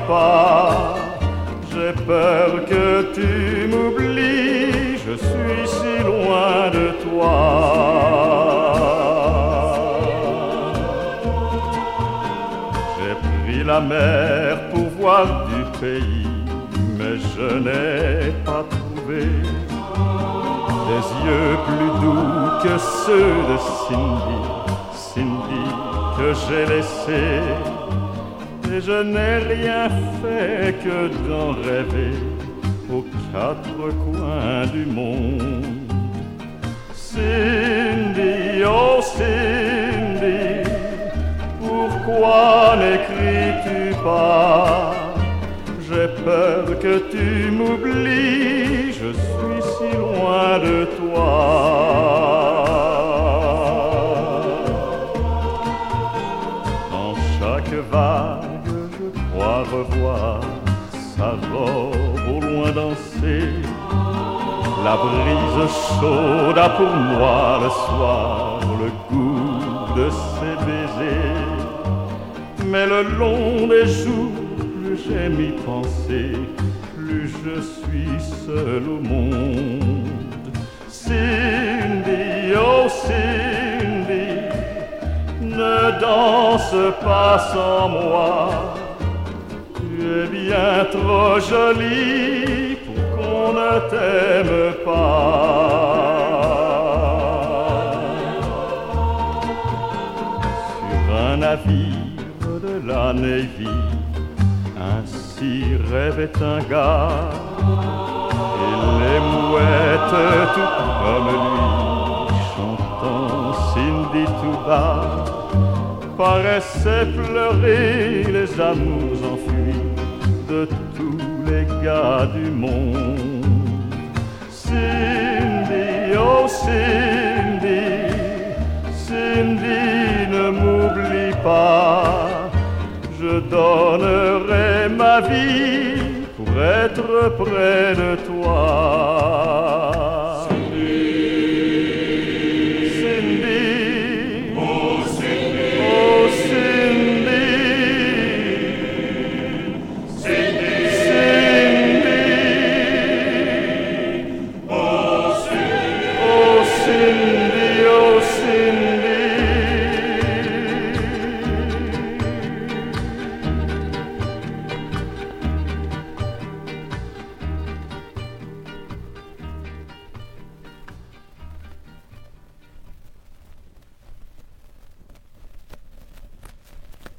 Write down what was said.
pas. J'ai peur que tu m'oublies, je suis si loin de toi. J'ai pris la mer pour voir du pays, mais je n'ai pas trouvé des yeux plus doux que ceux de Cindy, Cindy que j'ai laissé. Et je n'ai rien fait que d'en rêver aux quatre coins du monde. Cindy, oh Cindy, pourquoi n'écris-tu pas? J'ai peur que tu m'oublies, je suis si loin de toi. Dans chaque vague, je crois revoir sa robe au loin danser. La brise chaude a pour moi le soir le goût de ses baisers. Mais le long des jours, plus j'aime y penser, plus je suis seul au monde. Cindy, oh Cindy, ne danse pas sans moi. Tu es bien trop jolie pour qu'on ne t'aime pas. Sur un navire de la Navy, ainsi rêvait un gars, et les mouettes tout comme lui, chantant Cindy tout bas, paraissaient pleurer les amours enfuis de tous les gars du monde. Cindy, oh Cindy, Cindy, ne m'oublie pas. Je donnerai ma vie pour être près de toi.